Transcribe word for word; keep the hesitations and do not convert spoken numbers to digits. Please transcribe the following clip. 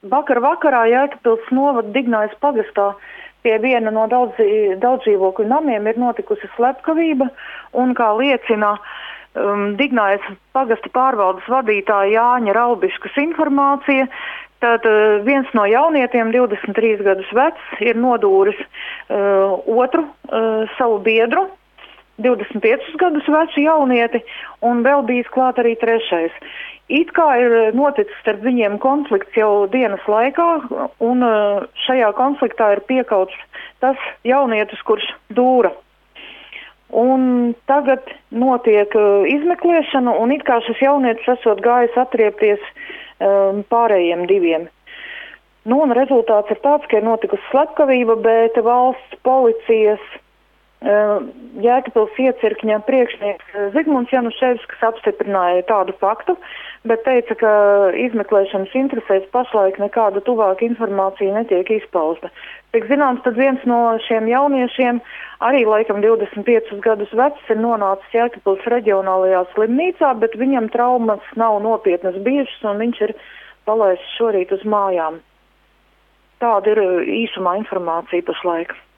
vakar vakarā Jēkabpils novada Dignājas pagastā pie viena no daudz, daudz dzīvokļu namiem ir notikusi slepkavība, un kā liecina um, Dignājas pagasta pārvaldes vadītāja Jāņa Raubiškas informācija, tad uh, viens no jaunietiem, divdesmit trīs gadus vecs, ir nodūris uh, otru uh, savu biedru, divdesmit piecus gadus vecu jaunieti, un vēl bijis klāt arī trešais. It kā ir noticis starp viņiem konflikts jau dienas laikā, un šajā konfliktā ir piekauts tas jaunietis, kurš dūra. Un tagad notiek izmeklēšana, un it kā šis jaunietis esot gājis atriepties um, pārējiem diviem. Nu, un rezultāts ir tāds, ka ir notikusi slepkavība, bet valsts policijas Jēkabpils iecirkņa priekšnieks Zigmunds Januševskis apstiprināja tādu faktu, bet teica, ka izmeklēšanas interesēs pašlaik nekāda tuvāka informācija netiek izpausta. Tik zināms, tad viens no šiem jauniešiem, arī laikam divdesmit piecus gadus vecs, ir nonācis Jēkabpils reģionālajā slimnīcā, bet viņam traumas nav nopietnas bijušas, un viņš ir palaists šorīt uz mājām. Tāda ir īsumā informācija pašlaik.